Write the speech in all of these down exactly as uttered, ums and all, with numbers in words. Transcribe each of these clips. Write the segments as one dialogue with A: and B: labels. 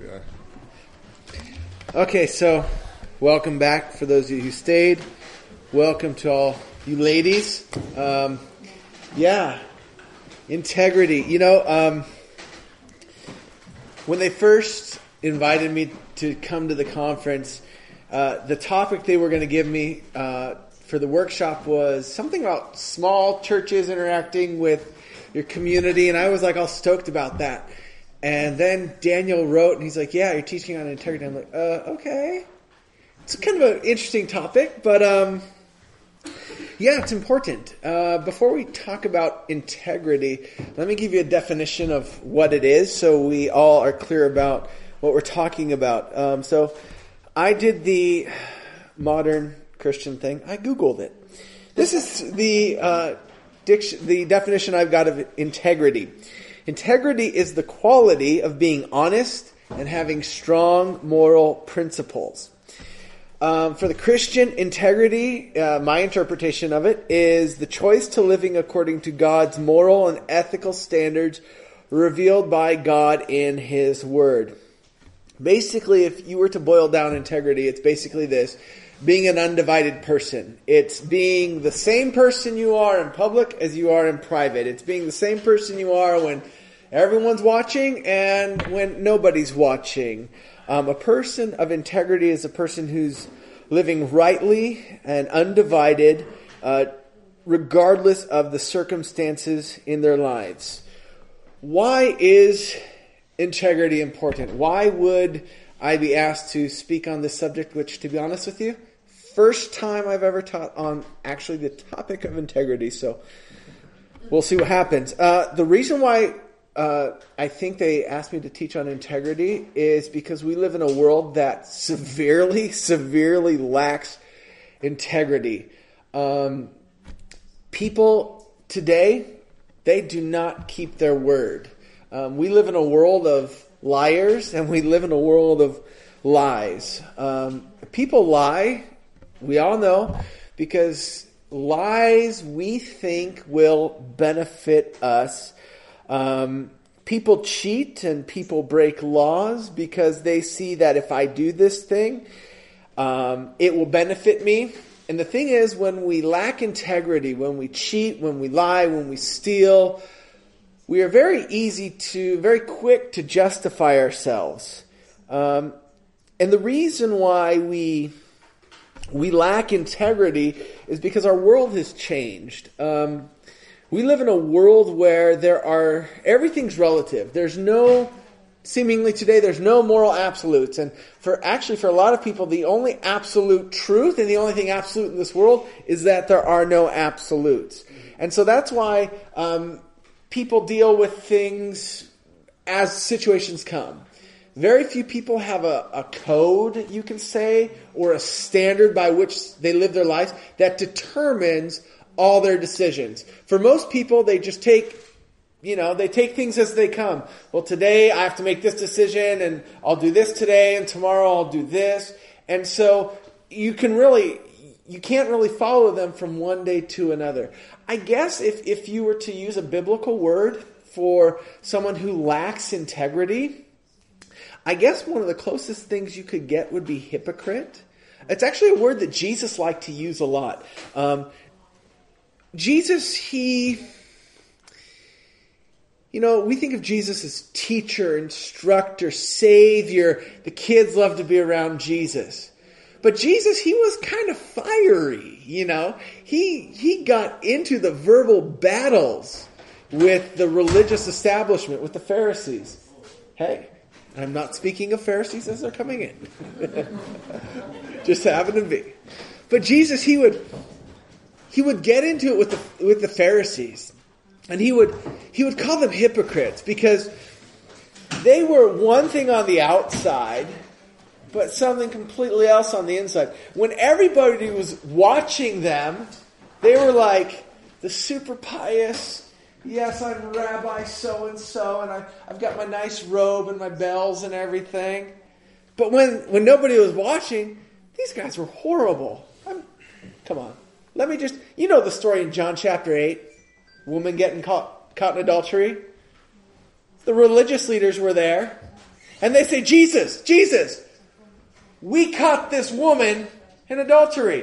A: are. Okay, so welcome back for those of you who stayed. Welcome to all you ladies. Um, yeah, integrity. You know, um, when they first invited me to come to the conference, uh, the topic they were going to give me uh, for the workshop was something about small churches interacting with your community, and I was like all stoked about that. And then Daniel wrote, and he's like, yeah, you're teaching on integrity. I'm like, uh, okay. It's kind of an interesting topic, but um, yeah, it's important. Uh, before we talk about integrity, let me give you a definition of what it is so we all are clear about what we're talking about. Um, so I did the modern Christian thing. I Googled it. This is the, uh, diction, the definition I've got of integrity. Integrity is the quality of being honest and having strong moral principles. Um, for the Christian, integrity, uh, my interpretation of it, is the choice to living according to God's moral and ethical standards revealed by God in His Word. Basically, if you were to boil down integrity, it's basically this: being an undivided person. It's being the same person you are in public as you are in private. It's being the same person you are when everyone's watching and when nobody's watching. Um, a person of integrity is a person who's living rightly and undivided, uh, regardless of the circumstances in their lives. Why is integrity important? Why would I be asked to speak on this subject, which, to be honest with you, first time I've ever taught on actually the topic of integrity, so we'll see what happens. Uh, the reason why uh, I think they asked me to teach on integrity is because we live in a world that severely, severely lacks integrity. Um, people today, they do not keep their word. Um, we live in a world of liars, and we live in a world of lies. Um, people lie, we all know, because lies we think will benefit us. Um, people cheat and people break laws because they see that if I do this thing, um, it will benefit me. And the thing is, when we lack integrity, when we cheat, when we lie, when we steal, we are very easy to, very quick to justify ourselves. Um, and the reason why we we lack integrity is because our world has changed. Um, we live in a world where there are, everything's relative. There's no, seemingly today, there's no moral absolutes. And for actually, for a lot of people, the only absolute truth and the only thing absolute in this world is that there are no absolutes. And so that's why um, people deal with things as situations come. Very few people have a, a code, you can say, or a standard by which they live their lives that determines all their decisions. For most people, they just take, you know, they take things as they come. Well, today I have to make this decision, and I'll do this today, and tomorrow I'll do this. And so you can really, you can't really follow them from one day to another. I guess if, if you were to use a biblical word for someone who lacks integrity, I guess one of the closest things you could get would be hypocrite. It's actually a word that Jesus liked to use a lot. Um, Jesus, he, you know, we think of Jesus as teacher, instructor, savior. The kids love to be around Jesus. But Jesus, he was kind of fiery, you know. He, he got into the verbal battles with the religious establishment, with the Pharisees. Hey, I'm not speaking of Pharisees as they're coming in. Just happen to be. But Jesus, he would he would get into it with the with the Pharisees. And he would he would call them hypocrites because they were one thing on the outside, but something completely else on the inside. When everybody was watching them, they were like the super pious, yes, I'm Rabbi so-and-so, and I, I've got my nice robe and my bells and everything. But when, when nobody was watching, these guys were horrible. I'm, come on. Let me just, you know the story in John chapter eight. Woman getting caught, caught in adultery. The religious leaders were there. And they say, Jesus, Jesus, we caught this woman in adultery.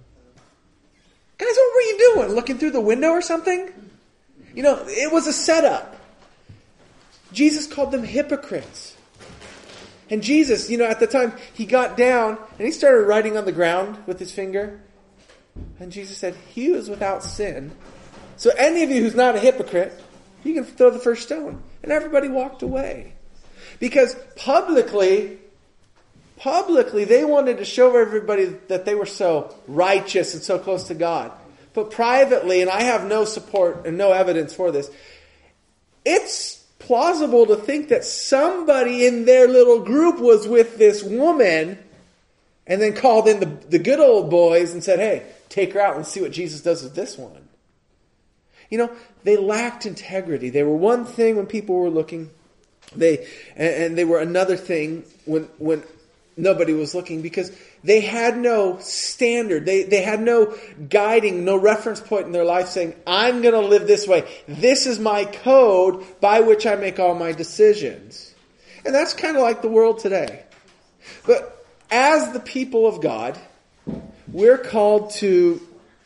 A: Guys, what were you doing? Looking through the window or something? You know, it was a setup. Jesus called them hypocrites. And Jesus, you know, at the time, he got down and he started writing on the ground with his finger. And Jesus said, he was without sin. So any of you who's not a hypocrite, you can throw the first stone. And everybody walked away. Because publicly, publicly, they wanted to show everybody that they were so righteous and so close to God. But privately, and I have no support and no evidence for this, it's plausible to think that somebody in their little group was with this woman and then called in the, the good old boys and said, hey, take her out and see what Jesus does with this one. You know, they lacked integrity. They were one thing when people were looking. They and, and they were another thing when when nobody was looking, because they had no standard. They they had no guiding, no reference point in their life saying, I'm going to live this way. This is my code by which I make all my decisions. And that's kind of like the world today. But as the people of God, we're called to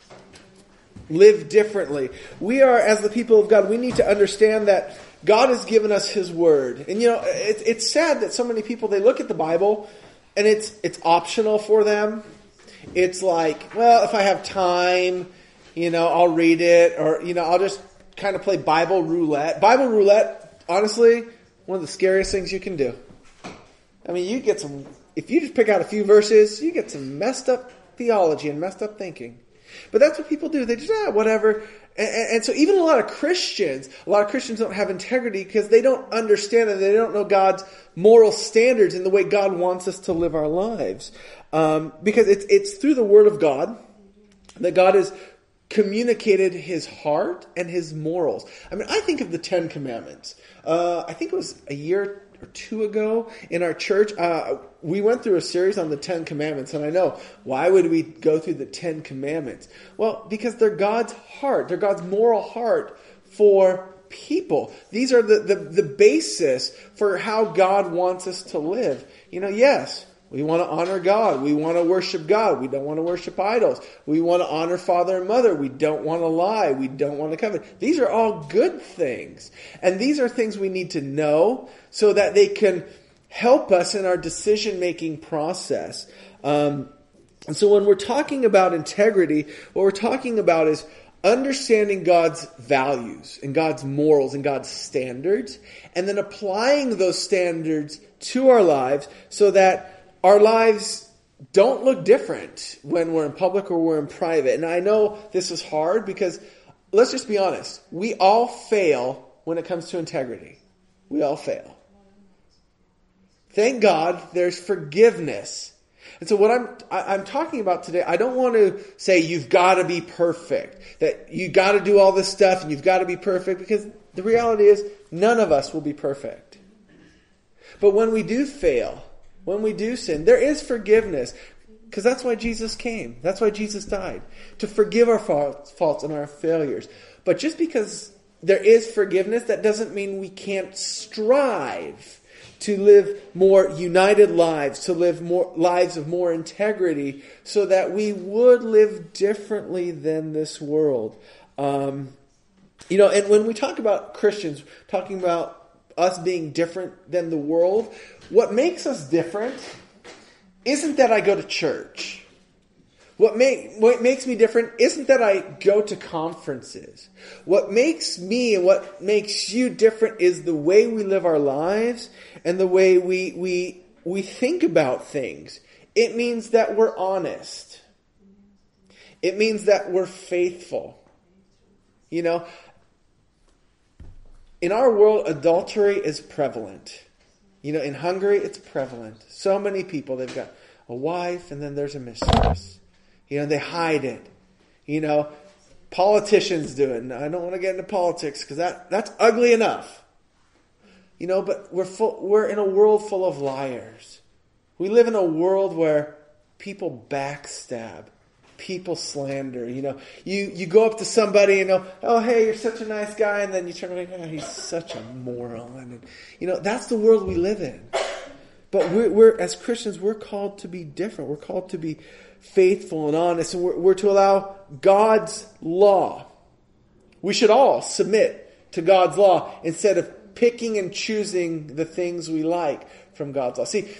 A: live differently. We are, as the people of God, we need to understand that God has given us His Word. And you know, it, it's sad that so many people, they look at the Bible and it's it's optional for them. It's like, well, if I have time, you know, I'll read it, or, you know, I'll just kind of play Bible roulette. Bible roulette, honestly, one of the scariest things you can do. I mean, you get some, if you just pick out a few verses, you get some messed up theology and messed up thinking. But that's what people do. They just, ah, whatever. And, and so even a lot of Christians, a lot of Christians don't have integrity because they don't understand and they don't know God's moral standards and the way God wants us to live our lives. Um, because it's, it's through the Word of God that God has communicated His heart and His morals. I mean, I think of the Ten Commandments. Uh, I think it was a year or two ago in our church, uh, we went through a series on the Ten Commandments. And I know, why would we go through the Ten Commandments? Well, because they're God's heart. They're God's moral heart for people. These are the, the, the basis for how God wants us to live. You know, yes, we want to honor God. We want to worship God. We don't want to worship idols. We want to honor father and mother. We don't want to lie. We don't want to covet. These are all good things. And these are things we need to know so that they can help us in our decision-making process. Um, and so when we're talking about integrity, what we're talking about is understanding God's values and God's morals and God's standards, and then applying those standards to our lives so that our lives don't look different when we're in public or we're in private. And I know this is hard because, let's just be honest, we all fail when it comes to integrity. We all fail. Thank God there's forgiveness. And so what I'm I'm talking about today, I don't want to say you've got to be perfect, that you got to do all this stuff and you've got to be perfect, because the reality is none of us will be perfect. But when we do fail, when we do sin, there is forgiveness, because that's why Jesus came. That's why Jesus died, to forgive our faults and our failures. But just because there is forgiveness, that doesn't mean we can't strive to live more united lives, to live more lives of more integrity, so that we would live differently than this world. Um, you know, and when we talk about Christians, talking about us being different than the world, what makes us different isn't that I go to church. What, make, what makes me different isn't that I go to conferences. What makes me and what makes you different is the way we live our lives and the way we we we think about things. It means that we're honest. It means that we're faithful. You know, in our world, adultery is prevalent. You know, in Hungary, it's prevalent. So many people, they've got a wife and then there's a mistress. You know, they hide it. You know, politicians do it. And I don't want to get into politics because that, that's ugly enough. You know, but we're full, we're in a world full of liars. We live in a world where people backstab. People slander. You know, you, you go up to somebody and, you know, oh, hey, you're such a nice guy. And then you turn around, oh, he's such a moron. And, you know, that's the world we live in. But we're, we're as Christians, we're called to be different. We're called to be faithful and honest, and we're, we're to allow God's law. We should all submit to God's law instead of picking and choosing the things we like from God's law. See,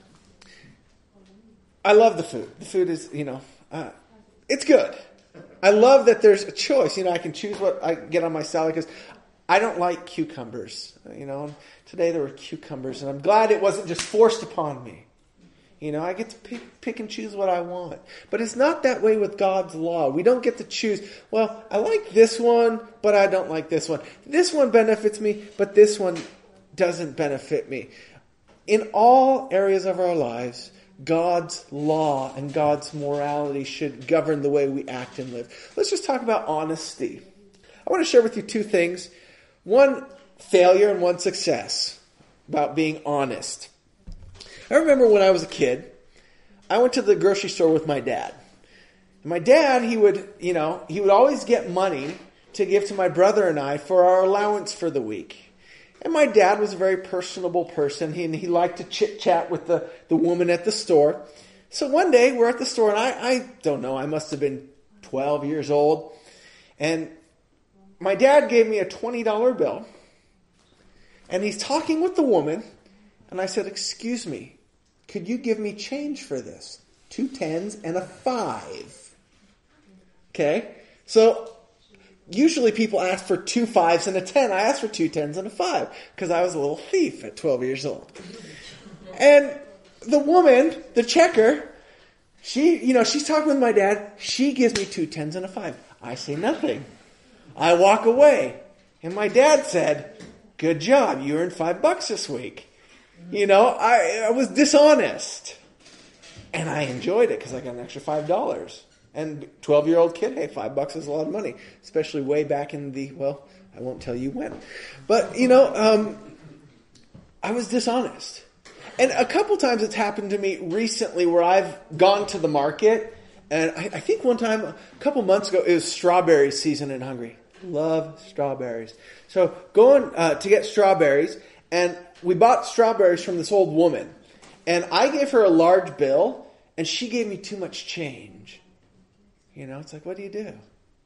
A: I love the food. The food is, you know, uh, it's good. I love that there's a choice. You know, I can choose what I get on my salad because I don't like cucumbers. You know, today there were cucumbers, and I'm glad it wasn't just forced upon me. You know, I get to pick, pick and choose what I want. But it's not that way with God's law. We don't get to choose, well, I like this one, but I don't like this one. This one benefits me, but this one doesn't benefit me. In all areas of our lives, God's law and God's morality should govern the way we act and live. Let's just talk about honesty. I want to share with you two things. One failure and one success about being honest. I remember when I was a kid, I went to the grocery store with my dad. And my dad, he would, you know, he would always get money to give to my brother and I for our allowance for the week. And my dad was a very personable person. He, and he liked to chit-chat with the, the woman at the store. So one day, we're at the store, and I, I don't know, I must have been twelve years old. And my dad gave me a twenty dollar bill. And he's talking with the woman. And I said, excuse me, could you give me change for this? Two tens and a five. Okay? So, usually people ask for two fives and a ten. I asked for two tens and a five because I was a little thief at twelve years old. And the woman, the checker, she, you know, she's talking with my dad. She gives me two tens and a five. I say nothing. I walk away. And my dad said, good job. You earned five bucks this week. You know, I, I was dishonest. And I enjoyed it because I got an extra five dollars. And twelve-year-old kid, hey, five bucks is a lot of money. Especially way back in the, well, I won't tell you when. But, you know, um, I was dishonest. And a couple times it's happened to me recently where I've gone to the market. And I, I think one time, a couple months ago, it was strawberry season in Hungary. Love strawberries. So going uh, to get strawberries, and we bought strawberries from this old woman. And I gave her a large bill, and she gave me too much change. You know, it's like, what do you do?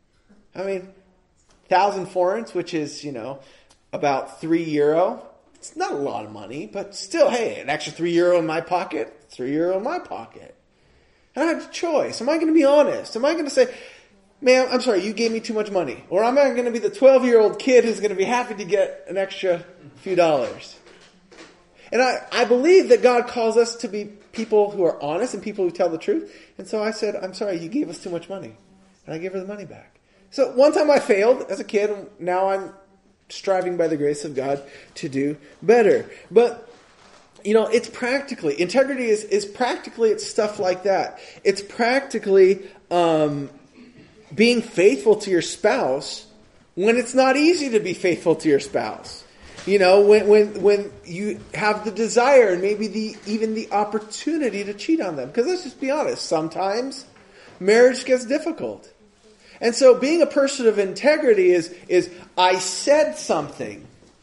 A: I mean, thousand forints, which is, you know, about three euro. It's not a lot of money, but still, hey, an extra three euro in my pocket, three euro in my pocket. And I had a choice. Am I going to be honest? Am I going to say, ma'am, I'm sorry, you gave me too much money? Or am I going to be the twelve-year-old kid who's going to be happy to get an extra few dollars? And I, I believe that God calls us to be people who are honest and people who tell the truth. And so I said, I'm sorry, you gave us too much money. And I gave her the money back. So one time I failed as a kid, and now I'm striving by the grace of God to do better. But, you know, it's practically, integrity is, is practically, it's stuff like that. It's practically um, being faithful to your spouse when it's not easy to be faithful to your spouse. You know, when when when you have the desire and maybe the even the opportunity to cheat on them. Because let's just be honest, sometimes marriage gets difficult. And so being a person of integrity is, is I said something.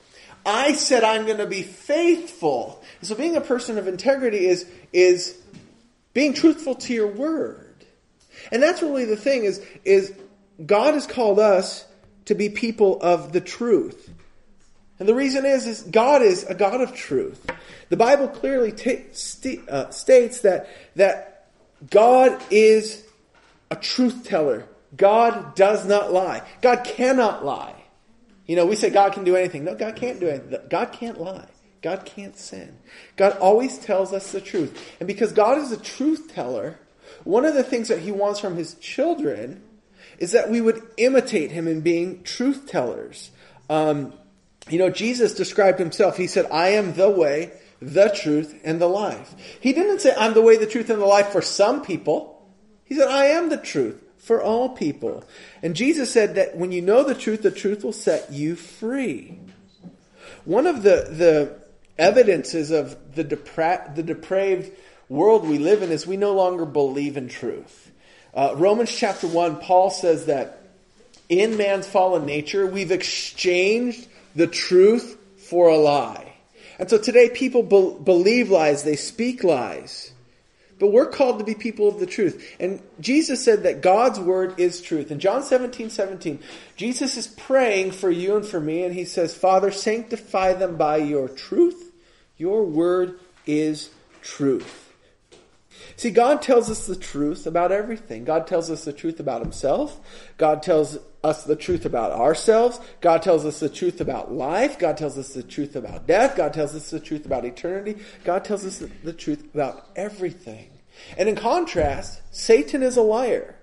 A: I said I'm going to be faithful. And so being a person of integrity is, is being truthful to your word. And that's really the thing is, is God has called us to be people of the truth. And the reason is, is God is a God of truth. The Bible clearly t- st- uh, states that, that God is a truth teller. God does not lie. God cannot lie. You know, we say God can do anything. No, God can't do anything. God can't lie. God can't sin. God always tells us the truth. And because God is a truth teller, one of the things that he wants from his children is that we would imitate him in being truth tellers. Um, You know, Jesus described himself. He said, I am the way, the truth, and the life. He didn't say, I'm the way, the truth, and the life for some people. He said, I am the truth for all people. And Jesus said that when you know the truth, the truth will set you free. One of the, the evidences of the, depra- the depraved world we live in is we no longer believe in truth. Uh, Romans chapter one, Paul says that in man's fallen nature, we've exchanged the truth for a lie. And so today people be- believe lies, they speak lies. But we're called to be people of the truth. And Jesus said that God's word is truth. In John seventeen seventeen, Jesus is praying for you and for me, and he says, Father, sanctify them by your truth. Your word is truth. See, God tells us the truth about everything. God tells us the truth about himself. God tells us the truth about ourselves. God tells us the truth about life. God tells us the truth about death. God tells us the truth about eternity. God tells us the truth about everything. And in contrast, Satan is a liar.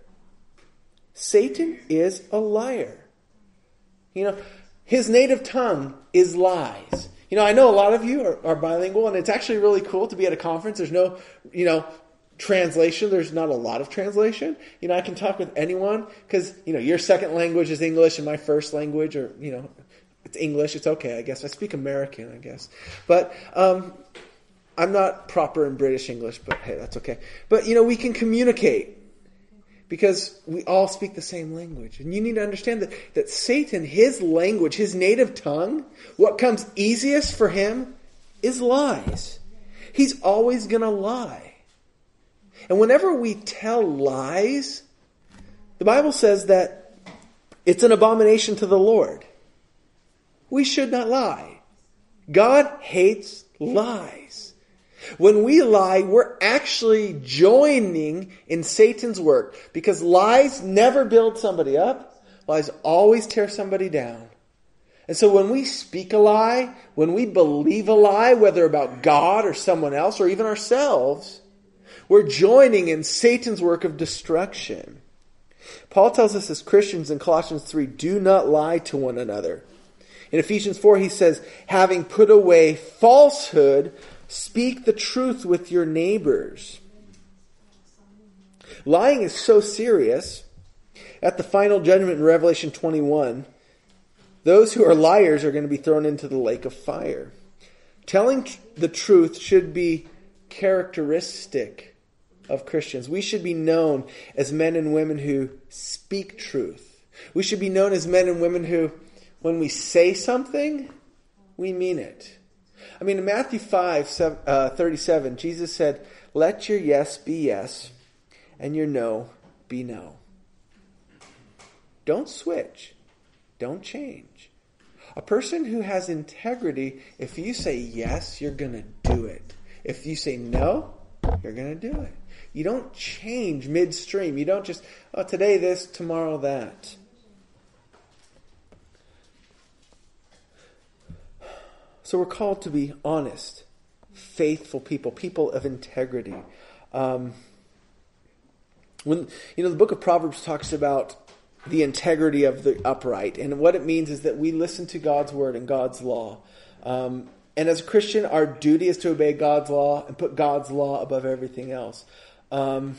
A: Satan is a liar. You know, his native tongue is lies. You know, I know a lot of you are, are bilingual, and it's actually really cool to be at a conference. There's no, you know, translation. There's not a lot of translation. You know, I can talk with anyone because, you know, your second language is English and my first language, or, you know, it's English. It's okay, I guess. I speak American, I guess. But um, I'm not proper in British English, but hey, that's okay. But, you know, we can communicate because we all speak the same language. And you need to understand that, that Satan, his language, his native tongue, what comes easiest for him is lies. He's always going to lie. And whenever we tell lies, the Bible says that it's an abomination to the Lord. We should not lie. God hates lies. When we lie, we're actually joining in Satan's work, because lies never build somebody up. Lies always tear somebody down. And so when we speak a lie, when we believe a lie, whether about God or someone else or even ourselves, we're joining in Satan's work of destruction. Paul tells us as Christians in Colossians three, do not lie to one another. In Ephesians four, he says, having put away falsehood, speak the truth with your neighbors. Lying is so serious, at the final judgment in Revelation twenty-one, those who are liars are going to be thrown into the lake of fire. Telling the truth should be characteristic of Christians. We should be known as men and women who speak truth. We should be known as men and women who, when we say something, we mean it. I mean, in Matthew five thirty-seven, Jesus said, let your yes be yes, and your no be no. Don't switch. Don't change. A person who has integrity, if you say yes, you're going to do it. If you say no, you're going to do it. You don't change midstream. You don't just, oh, today this, tomorrow that. So we're called to be honest, faithful people, people of integrity. Um, when you know, the book of Proverbs talks about the integrity of the upright, and what it means is that we listen to God's word and God's law. Um, and as a Christian, our duty is to obey God's law and put God's law above everything else. Um,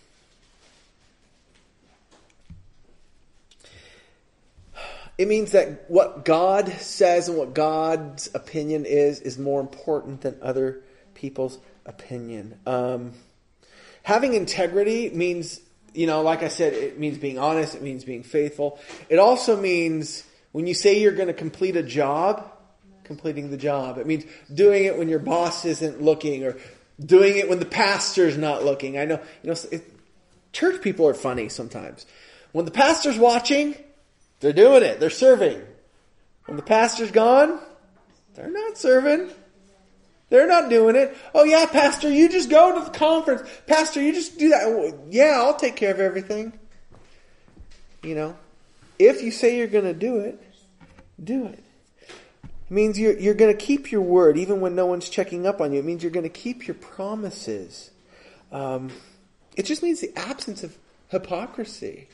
A: it means that what God says and what God's opinion is, is more important than other people's opinion. Um, having integrity means, you know, like I said, it means being honest. It means being faithful. It also means when you say you're going to complete a job, completing the job. It means doing it when your boss isn't looking, or doing it when the pastor's not looking. I know, you know, it, church people are funny sometimes. When the pastor's watching, they're doing it. They're serving. When the pastor's gone, they're not serving. They're not doing it. Oh yeah, pastor, you just go to the conference. Pastor, you just do that. Yeah, I'll take care of everything. You know, if you say you're going to do it, do it. It means you're, you're going to keep your word even when no one's checking up on you. It means you're going to keep your promises. Um, it just means the absence of hypocrisy.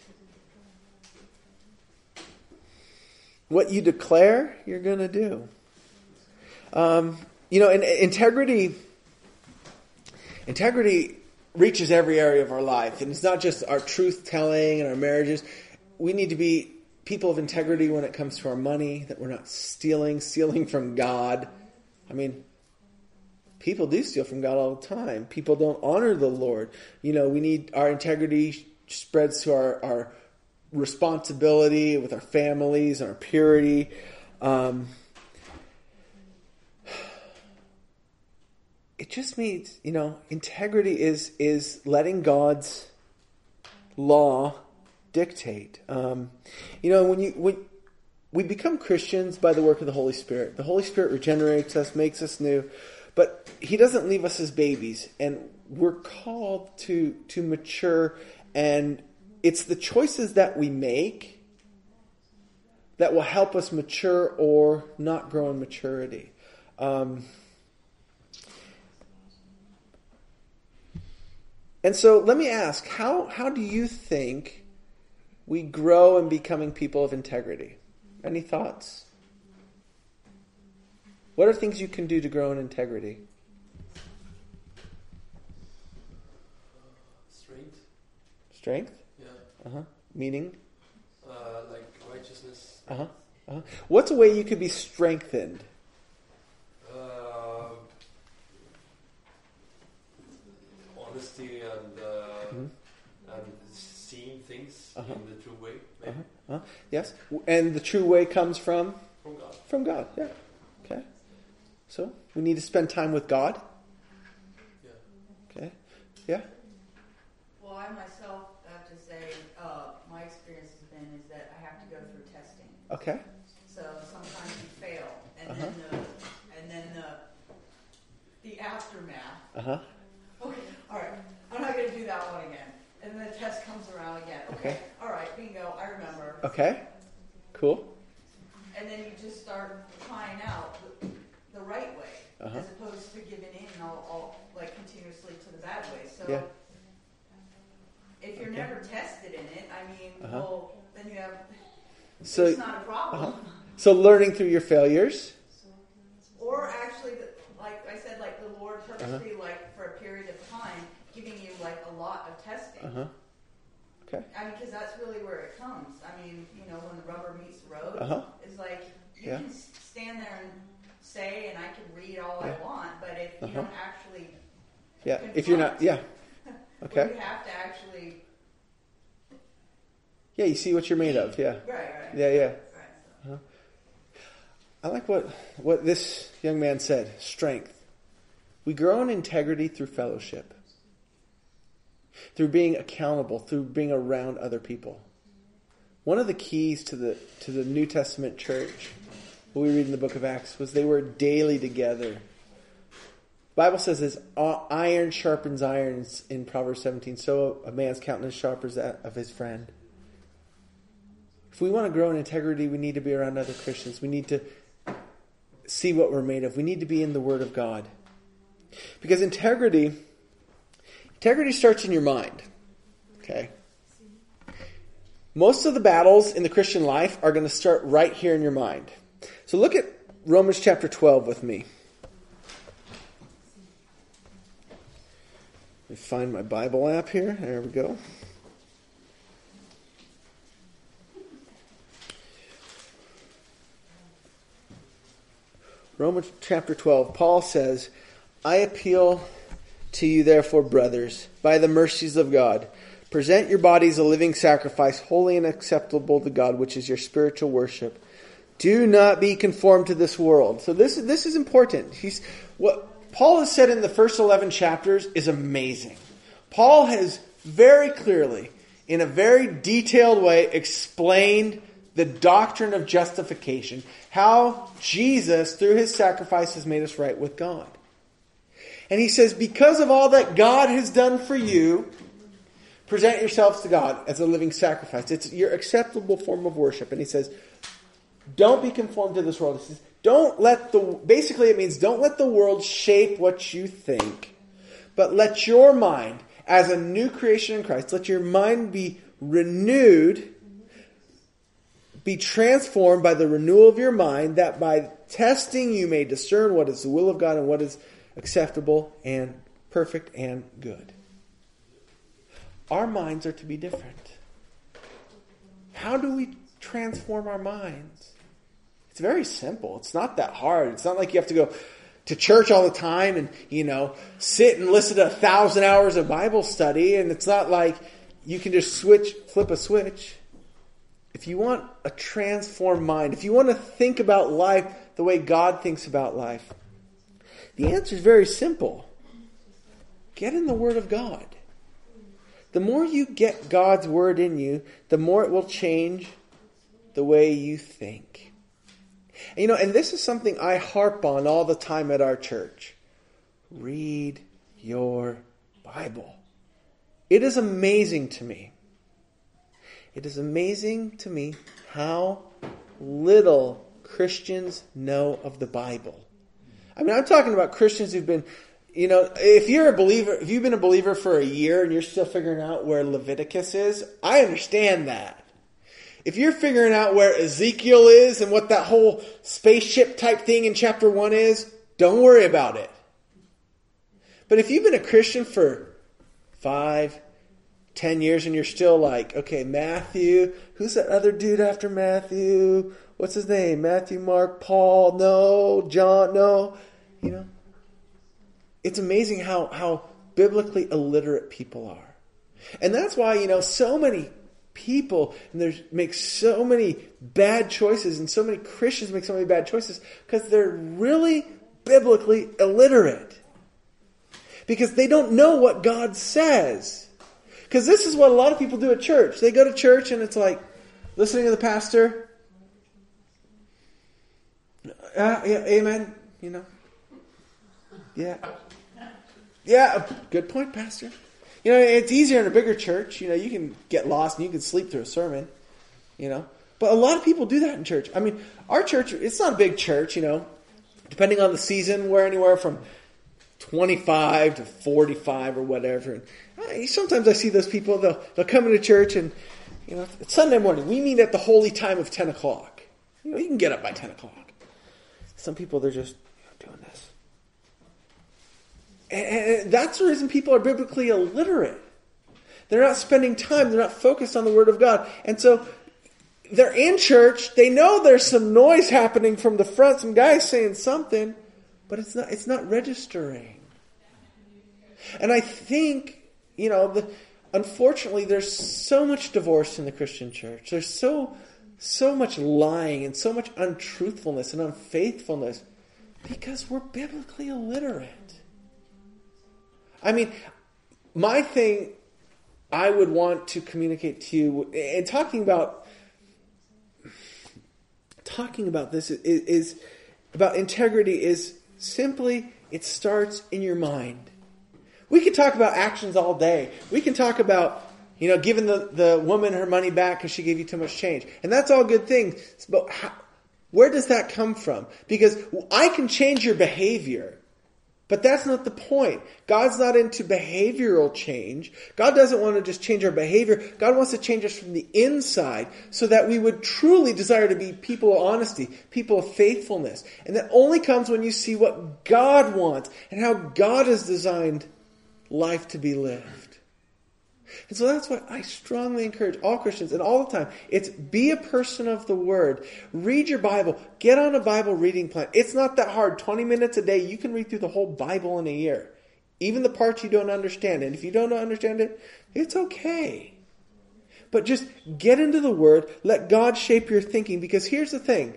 A: What you declare, you're going to do. Um, you know, and integrity, integrity reaches every area of our life. And it's not just our truth telling and our marriages. We need to be people of integrity when it comes to our money, that we're not stealing, stealing from God. I mean, people do steal from God all the time. People don't honor the Lord. You know, we need, our integrity spreads to our, our responsibility with our families and our purity. Um, it just means, you know, integrity is is letting God's law dictate. Um, you know, when you when we become Christians by the work of the Holy Spirit, the Holy Spirit regenerates us, makes us new, but He doesn't leave us as babies, and we're called to to mature, and it's the choices that we make that will help us mature or not grow in maturity. Um, and so let me ask, how, how do you think we grow in becoming people of integrity? Any thoughts? What are things you can do to grow in integrity?
B: Strength.
A: Strength?
B: Yeah.
A: Uh-huh. Meaning?
B: Uh, like righteousness.
A: Uh-huh. Uh-huh. What's a way you could be strengthened?
B: Uh, honesty and uh,
A: Mm-hmm.
B: and seeing things
A: Uh-huh.
B: in the true way. Maybe.
A: Uh-huh. Uh-huh. Yes. And the true way comes from?
B: From God.
A: From God, yeah. Okay. So, we need to spend time with God?
B: Yeah.
A: Okay. Yeah?
C: Well, I myself have to say, uh, my experience has been is that I have to go through testing.
A: Okay.
C: So sometimes you fail, and
A: Uh-huh.
C: then the and then the the aftermath.
A: Uh-huh.
C: Okay, all right, I'm not going to do that one again. And then the test comes around again. Okay,
A: Okay.
C: all right, bingo, I remember.
A: Okay. Cool.
C: And then you just start trying out the, the right way,
A: Uh-huh.
C: as opposed to giving in all, all like continuously to the bad way. So
A: Yeah.
C: if you're
A: Okay.
C: never tested in it, I mean,
A: Uh-huh.
C: well, then you have
A: So,
C: it's not a problem.
A: uh-huh. So learning through your failures.
C: Or actually, the- like I said, like the Lord purposely,
A: Uh-huh.
C: like for a period of time, giving you like a lot of testing.
A: Uh-huh. Okay.
C: I mean, because that's really where it comes. I mean, you know, when the rubber meets the road,
A: Uh-huh.
C: it's like you
A: Yeah.
C: can s- stand there and say, and I can read all
A: Yeah.
C: I want, but if you
A: Uh-huh.
C: don't actually,
A: Yeah. If you're not, yeah.
C: well,
A: Okay.
C: you have to actually,
A: Yeah, you see what you're made of. Yeah.
C: right, right,
A: Yeah, yeah.
C: right. So.
A: I like what, what this young man said. Strength. We grow in integrity through fellowship. Through being accountable, through being around other people. One of the keys to the to the New Testament church, what we read in the book of Acts, was they were daily together. The Bible says as iron sharpens iron in Proverbs seventeen, so a man's countenance sharper as that of his friend. If we want to grow in integrity, we need to be around other Christians. We need to see what we're made of. We need to be in the Word of God. Because integrity, integrity starts in your mind. Okay? Most of the battles in the Christian life are going to start right here in your mind. So look at Romans chapter twelve with me. Let me find my Bible app here. There we go. Romans chapter twelve, Paul says, I appeal to you therefore, brothers, by the mercies of God, present your bodies a living sacrifice, holy and acceptable to God, which is your spiritual worship. Do not be conformed to this world. So this, this is important. He's, what Paul has said in the first eleven chapters is amazing. Paul has very clearly, in a very detailed way, explained the doctrine of justification, how Jesus, through his sacrifice, has made us right with God. And he says, because of all that God has done for you, present yourselves to God as a living sacrifice. It's your acceptable form of worship. And he says, don't be conformed to this world. He says, don't let the, basically it means don't let the world shape what you think, but let your mind, as a new creation in Christ, let your mind be renewed, be transformed by the renewal of your mind, that by testing you may discern what is the will of God and what is acceptable and perfect and good. Our minds are to be different. How do we transform our minds? It's very simple. It's not that hard. It's not like you have to go to church all the time and, you know, sit and listen to a thousand hours of Bible study. And it's not like you can just switch, flip a switch. If you want a transformed mind, if you want to think about life the way God thinks about life, the answer is very simple. get in the Word of God. The more you get God's Word in you, the more it will change the way you think. And, you know, and this is something I harp on all the time at our church. Read your Bible. It is amazing to me. It is amazing to me how little Christians know of the Bible. I mean, I'm talking about Christians who've been, you know, if you're a believer, if you've been a believer for a year and you're still figuring out where Leviticus is, I understand that. If you're figuring out where Ezekiel is and what that whole spaceship type thing in chapter one is, don't worry about it. But if you've been a Christian for five, ten years and you're still like, okay, Matthew, who's that other dude after Matthew? What's his name? Matthew, Mark, Paul, no, John, no. You know, it's amazing how, how biblically illiterate people are. And that's why, you know, so many people and there's make so many bad choices and so many Christians make so many bad choices because they're really biblically illiterate. Because they don't know what God says. Because this is what a lot of people do at church. They go to church and it's like listening to the pastor. Uh, yeah, amen. You know. Yeah. Yeah, good point, Pastor. You know, it's easier in a bigger church. You know, you can get lost and you can sleep through a sermon. You know. But a lot of people do that in church. I mean, our church, it's not a big church, you know. Depending on the season, we're anywhere from twenty-five to forty-five or whatever. And I, sometimes I see those people, they'll, they'll come into church and, you know, it's Sunday morning. We meet at the holy time of ten o'clock. You know, you can get up by ten o'clock. Some people, they're just you know, doing this. And, and that's the reason people are biblically illiterate. They're not spending time. They're not focused on the Word of God. And so they're in church. They know there's some noise happening from the front. Some guy saying something. But it's not, it's not registering. And I think, you know, the, unfortunately, there's so much divorce in the Christian church. There's so, so much lying and so much untruthfulness and unfaithfulness because we're biblically illiterate. I mean, my thing I would want to communicate to you, and talking about, talking about this is, is about integrity is, simply, it starts in your mind. We can talk about actions all day. We can talk about, you know, giving the, the woman her money back because she gave you too much change. And that's all good things. But how, where does that come from? Because I can change your behavior. But that's not the point. God's not into behavioral change. God doesn't want to just change our behavior. God wants to change us from the inside so that we would truly desire to be people of honesty, people of faithfulness. And that only comes when you see what God wants and how God has designed life to be lived. And so that's why I strongly encourage all Christians and all the time. It's be a person of the Word. Read your Bible. Get on a Bible reading plan. It's not that hard. twenty minutes a day, you can read through the whole Bible in a year. Even the parts you don't understand. And if you don't understand it, it's okay. But just get into the Word. Let God shape your thinking. Because here's the thing.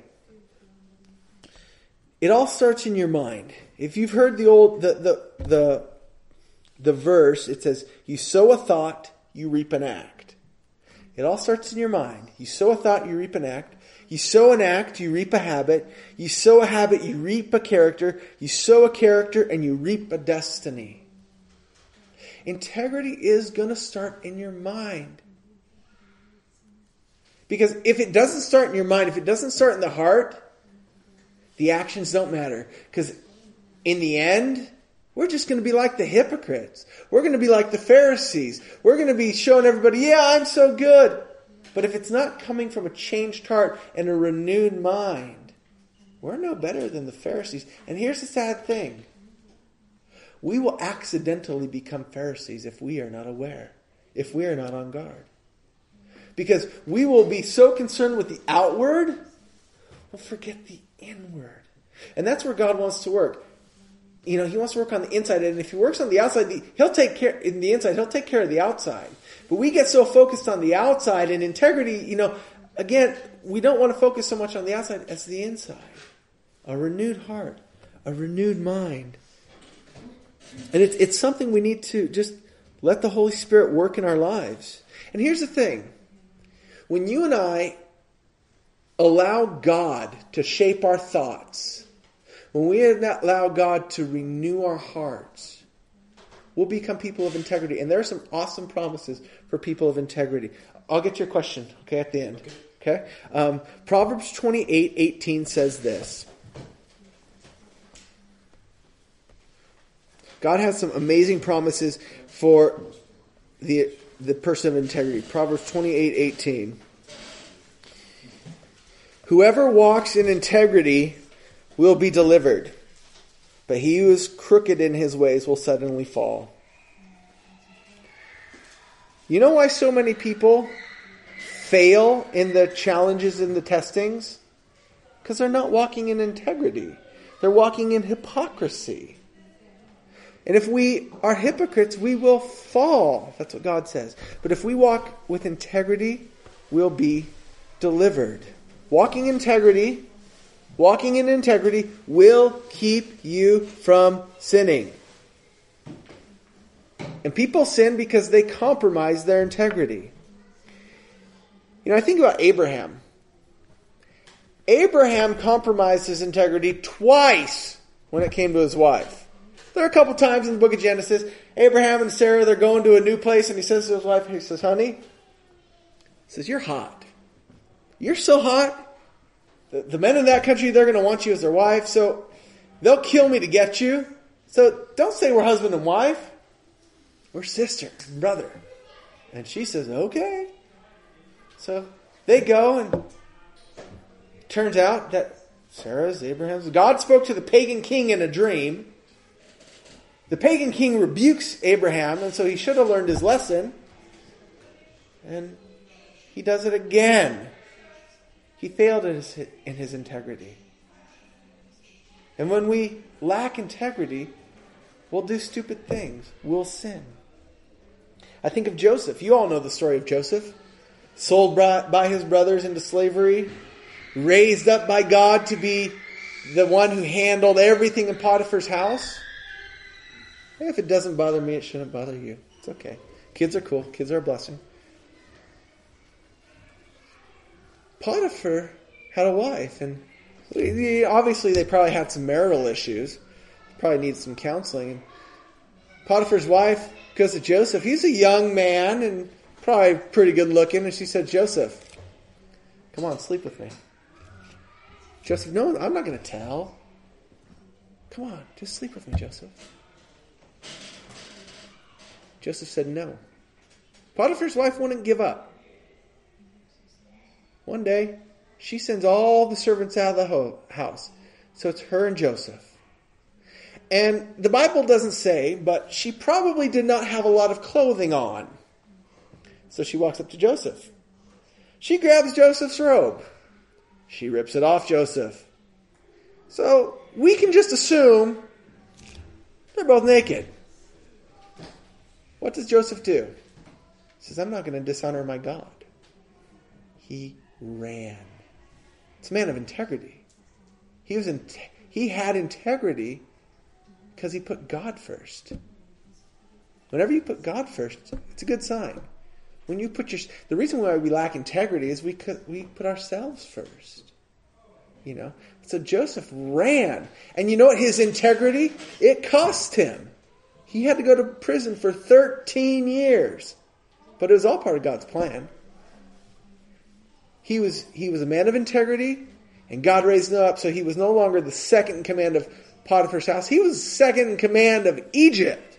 A: It all starts in your mind. If you've heard the old, the, the, the, the verse, it says, you sow a thought, you reap an act. It all starts in your mind. You sow a thought, you reap an act. You sow an act, you reap a habit. You sow a habit, you reap a character. You sow a character, and you reap a destiny. Integrity is going to start in your mind. Because if it doesn't start in your mind, if it doesn't start in the heart, the actions don't matter. Because in the end, we're just going to be like the hypocrites. We're going to be like the Pharisees. We're going to be showing everybody, yeah, I'm so good. But if it's not coming from a changed heart and a renewed mind, we're no better than the Pharisees. And here's the sad thing. We will accidentally become Pharisees if we are not aware, if we are not on guard. Because we will be so concerned with the outward, we'll forget the inward. And that's where God wants to work. You know, He wants to work on the inside, and if He works on the outside, He'll take care, in the inside, He'll take care of the outside. But we get so focused on the outside, and integrity, you know, again, we don't want to focus so much on the outside as the inside. A renewed heart, a renewed mind. And it's, it's something we need to just let the Holy Spirit work in our lives. And here's the thing. When you and I allow God to shape our thoughts, when we allow God to renew our hearts, we'll become people of integrity. And there are some awesome promises for people of integrity. I'll get your question, okay, at the end. Okay? Um, Proverbs twenty-eight eighteen says this. God has some amazing promises for the the person of integrity. Proverbs twenty-eight eighteen. Whoever walks in integrity will be delivered, but he who is crooked in his ways will suddenly fall. You know why so many people fail in the challenges and the testings? Because they're not walking in integrity. They're walking in hypocrisy. And if we are hypocrites, we will fall. That's what God says. But if we walk with integrity, we'll be delivered. Walking integrity, walking in integrity will keep you from sinning. And people sin because they compromise their integrity. You know, I think about Abraham. Abraham compromised his integrity twice when it came to his wife. There are a couple times in the book of Genesis, Abraham and Sarah, they're going to a new place, and he says to his wife, he says, honey, he says, you're hot. You're so hot. The, the men in that country, they're going to want you as their wife, so they'll kill me to get you. So don't say we're husband and wife. We're sister and brother. And she says, okay. So they go, and it turns out that Sarah's Abraham's. God spoke to the pagan king in a dream. The pagan king rebukes Abraham, and so he should have learned his lesson. And he does it again. He failed in his, in his integrity. And when we lack integrity, we'll do stupid things. We'll sin. I think of Joseph. You all know the story of Joseph. Sold by his brothers into slavery. Raised up by God to be the one who handled everything in Potiphar's house. If it doesn't bother me, it shouldn't bother you. It's okay. Kids are cool. Kids are a blessing. Potiphar had a wife, and obviously they probably had some marital issues. Probably needs some counseling. And Potiphar's wife goes to Joseph. He's a young man and probably pretty good looking, and she said, Joseph, come on, sleep with me. Joseph, no, I'm not going to tell. Come on, just sleep with me, Joseph. Joseph said no. Potiphar's wife wouldn't give up. One day, she sends all the servants out of the ho- house. So it's her and Joseph. And the Bible doesn't say, but she probably did not have a lot of clothing on. So she walks up to Joseph. She grabs Joseph's robe. She rips it off Joseph. So we can just assume they're both naked. What does Joseph do? He says, I'm not going to dishonor my God. He ran. It's a man of integrity. He was in, he had integrity because he put God first. Whenever you put God first, it's a good sign. When you put your, the reason why we lack integrity is we could, we put ourselves first. You know, so Joseph ran, and you know what? His integrity, it cost him. He had to go to prison for thirteen years, but it was all part of God's plan. He was he was a man of integrity, and God raised him up, so he was no longer the second in command of Potiphar's house. He was second in command of Egypt.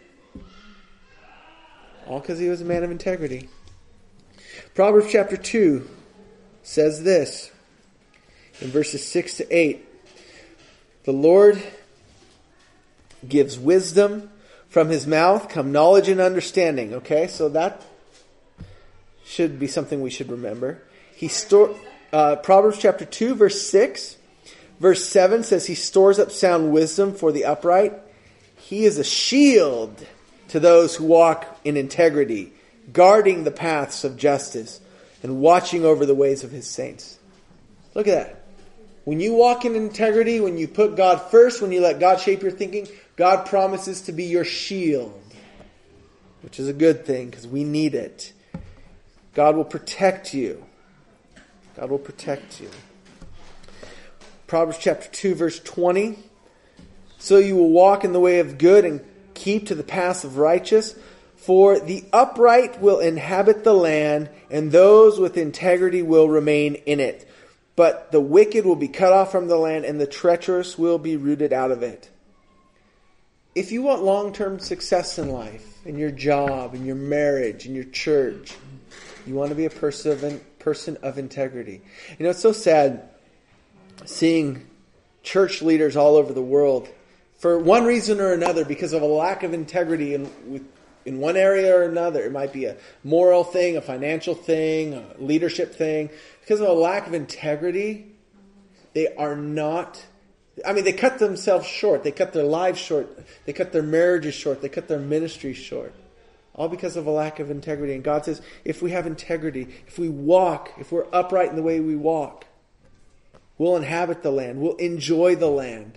A: All because he was a man of integrity. Proverbs chapter two says this in verses six to eight. The Lord gives wisdom. From his mouth come knowledge and understanding. Okay, so that should be something we should remember. He store uh, Proverbs chapter two, verse six. Verse seven says he stores up sound wisdom for the upright. He is a shield to those who walk in integrity, guarding the paths of justice and watching over the ways of his saints. Look at that. When you walk in integrity, when you put God first, when you let God shape your thinking, God promises to be your shield, which is a good thing because we need it. God will protect you. God will protect you. Proverbs chapter two, verse twenty. So you will walk in the way of good and keep to the paths of righteous. For the upright will inhabit the land, and those with integrity will remain in it. But the wicked will be cut off from the land, and the treacherous will be rooted out of it. If you want long-term success in life, in your job, in your marriage, in your church, you want to be a person of, person of integrity. You know, it's so sad seeing church leaders all over the world, for one reason or another, because of a lack of integrity in, with, in one area or another. It might be a moral thing, a financial thing, a leadership thing. Because of a lack of integrity, they are not... I mean, they cut themselves short. They cut their lives short. They cut their marriages short. They cut their ministries short. All because of a lack of integrity. And God says, if we have integrity, if we walk, if we're upright in the way we walk, we'll inhabit the land. We'll enjoy the land.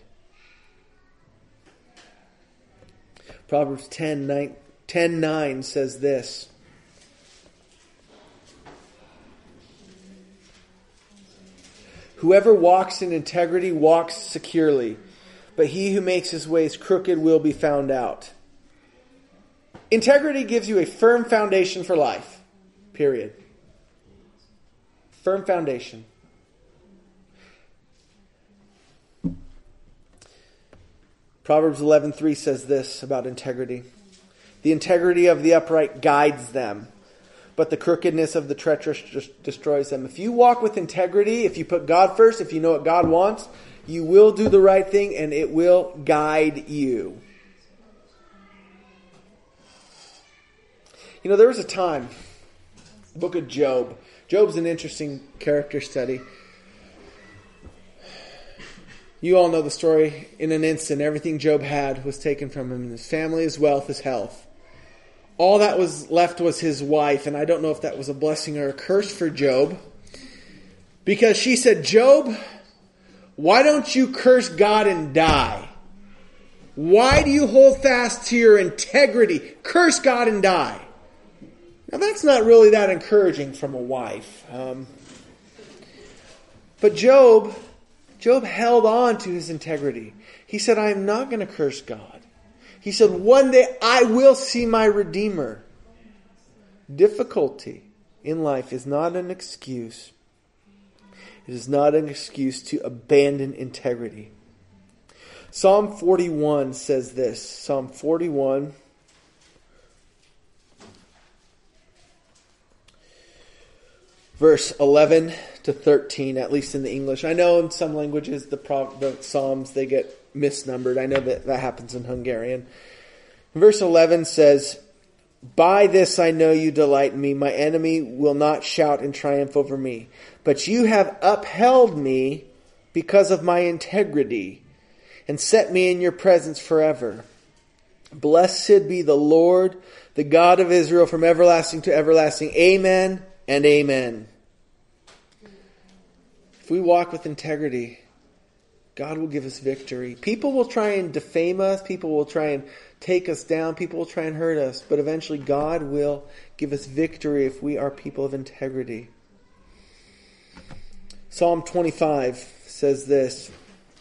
A: Proverbs ten nine says this. Whoever walks in integrity walks securely, but he who makes his ways crooked will be found out. Integrity gives you a firm foundation for life. Period. Firm foundation. Proverbs eleven three says this about integrity. The integrity of the upright guides them, but the crookedness of the treacherous just destroys them. If you walk with integrity, if you put God first, if you know what God wants, you will do the right thing and it will guide you. You know, there was a time, the book of Job. Job's an interesting character study. You all know the story. In an instant, everything Job had was taken from him. His family, his wealth, his health. All that was left was his wife. And I don't know if that was a blessing or a curse for Job. Because she said, Job, why don't you curse God and die? Why do you hold fast to your integrity? Curse God and die. Now that's not really that encouraging from a wife. Um, but Job... Job held on to his integrity. He said, I am not going to curse God. He said, one day I will see my Redeemer. Difficulty in life is not an excuse. It is not an excuse to abandon integrity. Psalm forty-one says this. Psalm forty-one. Verse eleven to thirteen, at least in the English. I know in some languages the, pro- the Psalms, they get misnumbered. I know that that happens in Hungarian. Verse eleven says, by this I know you delight in me. My enemy will not shout in triumph over me. But you have upheld me because of my integrity and set me in your presence forever. Blessed be the Lord, the God of Israel, from everlasting to everlasting. Amen and amen. If we walk with integrity, God will give us victory. People will try and defame us. People will try and take us down. People will try and hurt us. But eventually God will give us victory if we are people of integrity. Psalm twenty-five says this.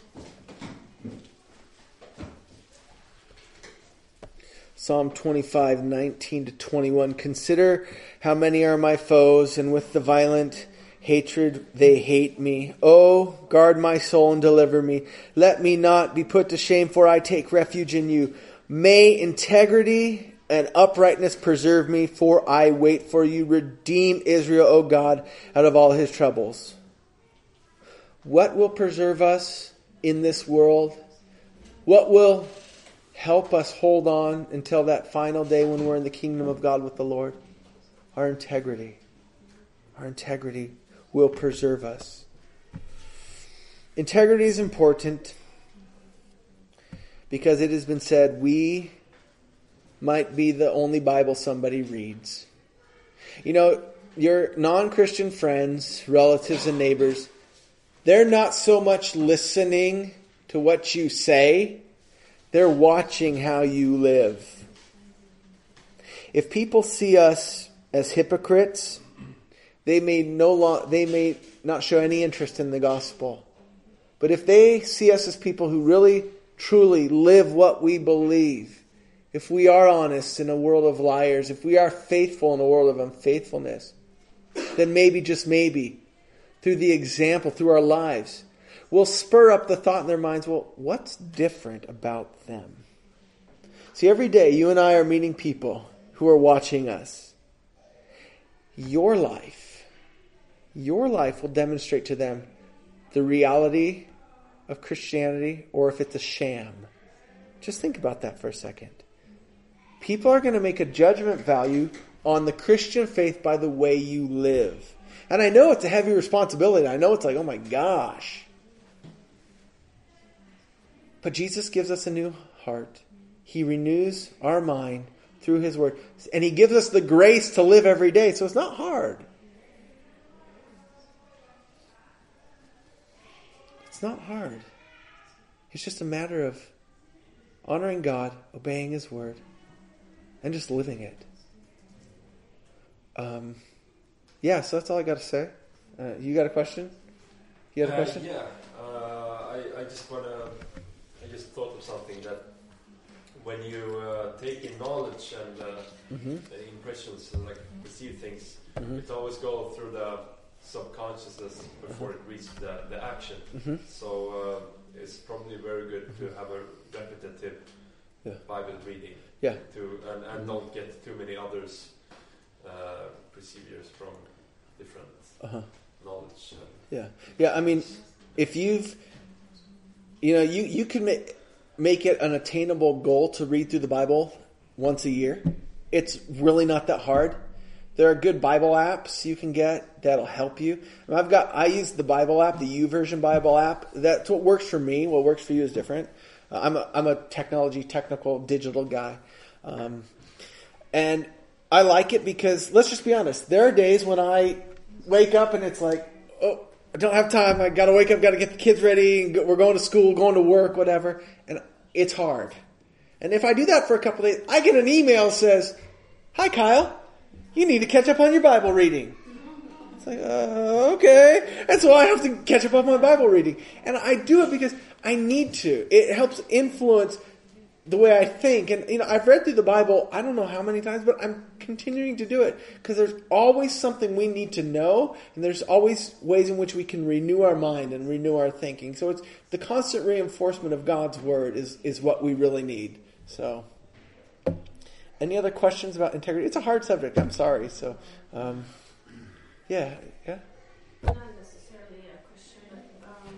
A: Psalm twenty-five, nineteen to twenty-one. Consider how many are my foes, and with the violent hatred they hate me. Oh, guard my soul and deliver me. Let me not be put to shame, for I take refuge in you. May integrity and uprightness preserve me, for I wait for you. Redeem Israel, O God, out of all his troubles. What will preserve us in this world? What will help us hold on until that final day when we're in the kingdom of God with the Lord? Our integrity. Our integrity will preserve us. Integrity is important because it has been said we might be the only Bible somebody reads. You know, your non-Christian friends, relatives, and neighbors, they're not so much listening to what you say. They're watching how you live. If people see us as hypocrites, they may no lo- they may not show any interest in the gospel. But if they see us as people who really, truly live what we believe, if we are honest in a world of liars, if we are faithful in a world of unfaithfulness, then maybe, just maybe, through the example, through our lives, we'll spur up the thought in their minds, well, what's different about them? See, every day you and I are meeting people who are watching us. Your life, your life will demonstrate to them the reality of Christianity, or if it's a sham. Just think about that for a second. People are going to make a judgment value on the Christian faith by the way you live. And I know it's a heavy responsibility. I know it's like, oh my gosh. But Jesus gives us a new heart. He renews our mind through His Word. And He gives us the grace to live every day. So it's not hard. It's not hard. It's just a matter of honoring God, obeying His Word, and just living it. Um, yeah, so that's all I got to say. Uh, you got a question? You got a
B: Uh,
A: question?
B: yeah, uh, I, I just want to, I just thought of something that when you uh, take in knowledge and uh,
A: Mm-hmm.
B: the impressions and like receive things,
A: Mm-hmm.
B: it always goes through the subconsciousness before it reaches the, the action.
A: Mm-hmm.
B: So uh, it's probably very good to have a repetitive
A: Yeah.
B: Bible reading.
A: Yeah.
B: To and, and don't get too many others uh, procedures from different
A: Uh-huh.
B: knowledge. And
A: Yeah. Yeah, I mean, if you've, you know, you, you can make, make it an attainable goal to read through the Bible once a year. It's really not that hard. There are good Bible apps you can get that'll help you. I mean, I've got, I use the Bible app, the YouVersion Bible app. That's what works for me. What works for you is different. Uh, I'm a, I'm a technology, technical, digital guy. Um, and I like it because, let's just be honest, there are days when I wake up and it's like, oh, I don't have time. I got to wake up, got to get the kids ready. And go, we're going to school, going to work, whatever. And it's hard. And if I do that for a couple of days, I get an email that says, "Hi, Kyle. You need to catch up on your Bible reading." It's like, uh, okay. And so I have to catch up on my Bible reading. And I do it because I need to. It helps influence the way I think. And, you know, I've read through the Bible, I don't know how many times, but I'm continuing to do it. Because there's always something we need to know. And there's always ways in which we can renew our mind and renew our thinking. So it's the constant reinforcement of God's Word is, is what we really need. So, any other questions about integrity? It's a hard subject. I'm sorry. So, um, yeah, yeah.
D: Not necessarily a question, but um,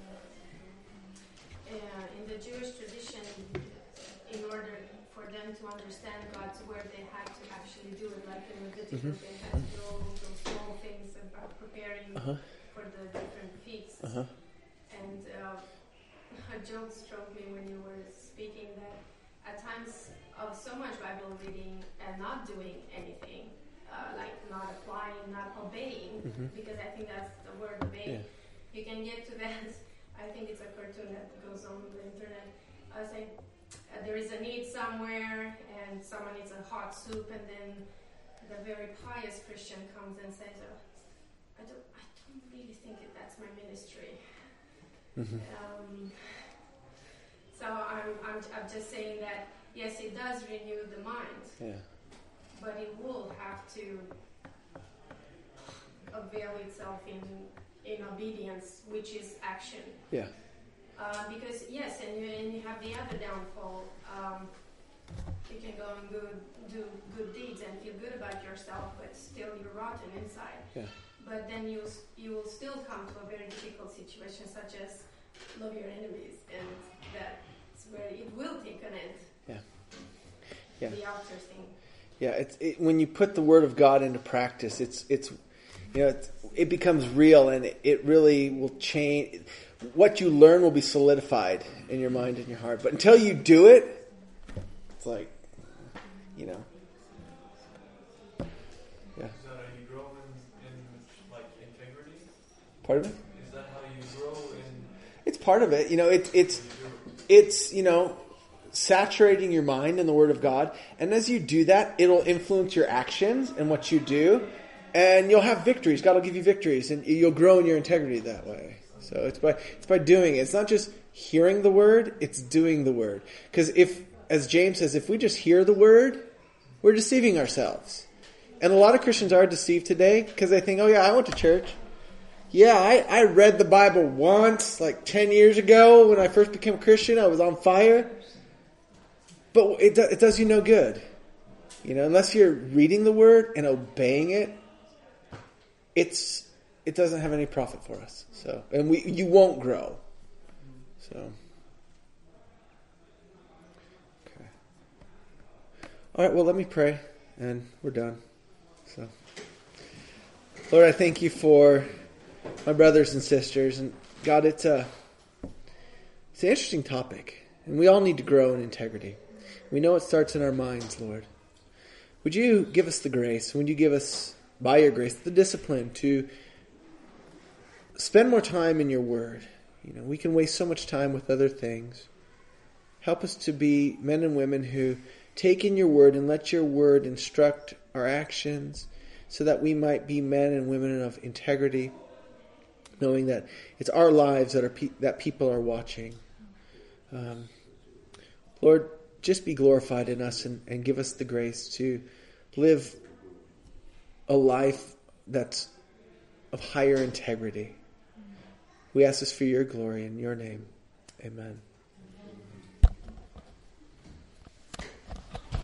D: uh, in the Jewish tradition, in order for them to understand God's word, they had to actually do it. Like in Leviticus,
A: Mhm.
D: they had to do all those small things about preparing
A: Uh-huh.
D: for the different feasts.
A: Uh-huh.
D: And uh, a joke struck me when you were speaking that at times of so much Bible reading and not doing anything, uh, like not applying, not obeying,
A: Mhm.
D: because I think that's the word, obey.
A: Yeah.
D: You can get to that. I think it's a cartoon that goes on the internet. I was like, uh, there is a need somewhere, and someone needs a hot soup, and then the very pious Christian comes and says, oh, I don't, I don't really think that that's my ministry.
A: Mhm.
D: Um, so I'm, I'm, I'm just saying that, yes, it does renew the mind,
A: Yeah.
D: but it will have to avail itself in in obedience, which is action.
A: Yeah.
D: Uh, because yes, and you, and you have the other downfall. Um, you can go and good, do good deeds and feel good about yourself, but still you're rotten inside.
A: Yeah.
D: But then you you will still come to a very difficult situation, such as love your enemies, and that's where it will take an end.
A: Yeah. Yeah.
D: The outer thing.
A: Yeah, it's it, when you put the Word of God into practice, it's it's you know it's, it becomes real, and it, it really will change. What you learn will be solidified in your mind and your heart. But until you do it, it's like, you know. Yeah.
E: Is that how you grow in, in like integrity?
A: Part of it.
E: Is that how you grow in?
A: It's part of it. You know, it's it's it's you know, saturating your mind in the Word of God. And as you do that, it'll influence your actions and what you do. And you'll have victories. God will give you victories. And you'll grow in your integrity that way. So it's by it's by doing it. It's not just hearing the Word. It's doing the Word. Because if, as James says, if we just hear the Word, we're deceiving ourselves. And a lot of Christians are deceived today because they think, oh yeah, I went to church. Yeah, I, I read the Bible once, like ten years ago when I first became a Christian. I was on fire. But it, do, it does you no good. You know, unless you're reading the Word and obeying it, it's it doesn't have any profit for us. So, and we you won't grow. So, okay. All right, well, let me pray, and we're done. So, Lord, I thank you for my brothers and sisters, and God, it's a it's an interesting topic, and we all need to grow in integrity. We know it starts in our minds, Lord. Would you give us the grace? Would you give us, by your grace, the discipline to spend more time in your Word? You know, we can waste so much time with other things. Help us to be men and women who take in your Word and let your Word instruct our actions, so that we might be men and women of integrity, knowing that it's our lives that are pe- that people are watching. Um, Lord, just be glorified in us and, and give us the grace to live a life that's of higher integrity. We ask this for your glory in your name. Amen.